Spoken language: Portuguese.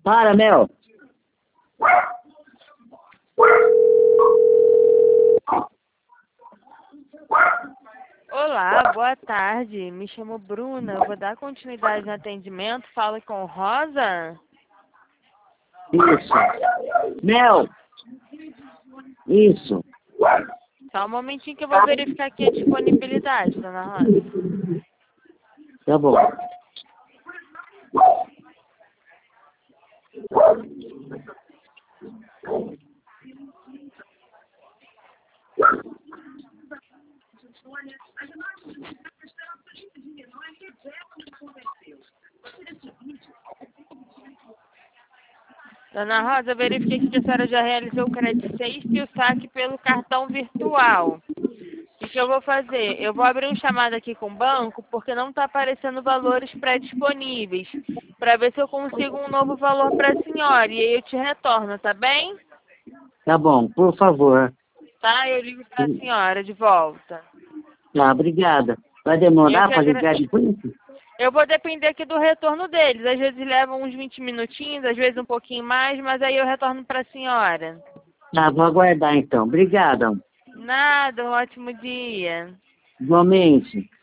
Para, Mel. Olá, boa tarde. Me chamo Bruna. Eu vou dar continuidade no atendimento. Fala com Rosa. Isso. Mel. Isso. Só um momentinho que eu vou verificar aqui a disponibilidade, dona Rosa. Tá bom. Dona Rosa, eu verifiquei que a senhora já realizou o crédito Safety e o saque pelo cartão virtual. O que eu vou fazer? Eu vou abrir um chamado aqui com o banco, porque não está aparecendo valores pré-disponíveis, para ver se eu consigo um novo valor para a senhora. E aí eu te retorno, tá bem? Tá bom, por favor. Tá? Eu ligo para a senhora de volta. Tá, obrigada. Vai Eu demorar que para ligar depois? Eu vou depender aqui do retorno deles. Às vezes levam uns 20 minutinhos, às vezes um pouquinho mais, mas aí eu retorno para a senhora. Tá, vou aguardar então. Obrigada. Nada, um ótimo dia. Igualmente.